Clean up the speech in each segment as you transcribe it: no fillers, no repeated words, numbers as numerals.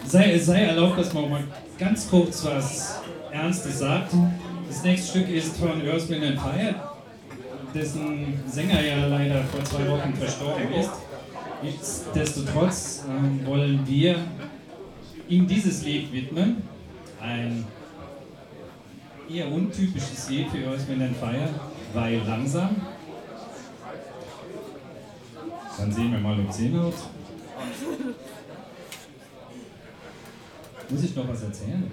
sei erlaubt, dass man mal ganz kurz was Ernstes sagt. Das nächste Stück ist von Earth, Wind and Fire, dessen Sänger ja leider vor 2 Wochen verstorben ist. Nichtsdestotrotz wollen wir ihm dieses Lied widmen. Ein eher untypisches Lied für Earth, Wind and Fire, weil langsam. Dann sehen wir mal, ob es hinhaut. Muss ich noch was erzählen?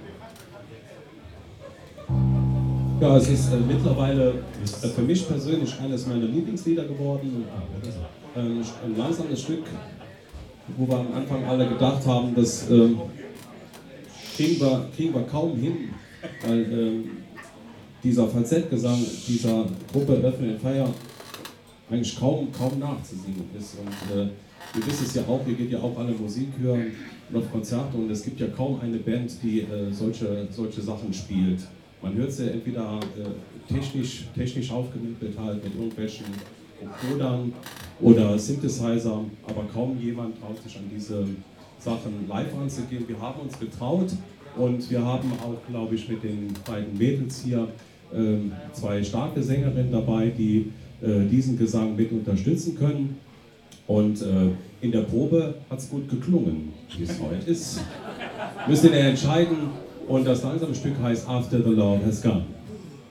Ja, es ist mittlerweile für mich persönlich eines meiner Lieblingslieder geworden. Ein langsames Stück, wo wir am Anfang alle gedacht haben, das kriegen wir kaum hin, weil dieser Falsettgesang dieser Gruppe Earth, Wind and Fire eigentlich kaum nachzusingen ist. Und ihr wisst es ja auch, ihr geht ja auch alle Musik hören und auf Konzerte, und es gibt ja kaum eine Band, die solche Sachen spielt. Man hört sie entweder technisch aufgemittelt halt mit irgendwelchen Codern oder Synthesizer, aber kaum jemand traut sich an diese Sachen live anzugehen. Wir haben uns getraut und wir haben auch, glaube ich, mit den beiden Mädels hier 2 starke Sängerinnen dabei, die diesen Gesang mit unterstützen können. Und in der Probe hat es gut geklungen, wie es heute ist. Müsst ihr entscheiden. Und das langsame Stück heißt After the Lord Has Gone.